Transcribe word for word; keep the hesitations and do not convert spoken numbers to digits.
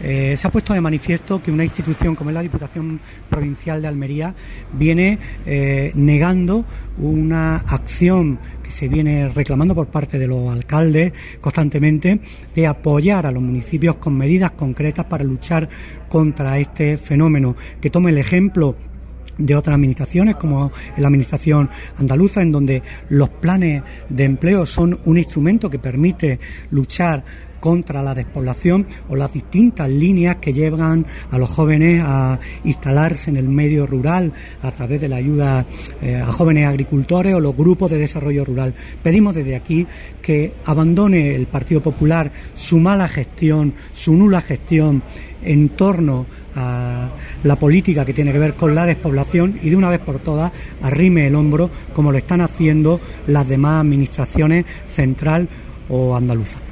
Eh, se ha puesto de manifiesto que una institución como es la Diputación Provincial de Almería viene eh, negando una acción que se viene reclamando por parte de los alcaldes constantemente de apoyar a los municipios con medidas concretas para luchar contra este fenómeno. Que tome el ejemplo de otras administraciones, como la administración andaluza, en donde los planes de empleo son un instrumento que permite luchar contra la despoblación, o las distintas líneas que llevan a los jóvenes a instalarse en el medio rural a través de la ayuda eh, a jóvenes agricultores o los grupos de desarrollo rural. Pedimos desde aquí que abandone el Partido Popular su mala gestión, su nula gestión en torno a la política que tiene que ver con la despoblación, y de una vez por todas arrime el hombro como lo están haciendo las demás administraciones central o andaluza.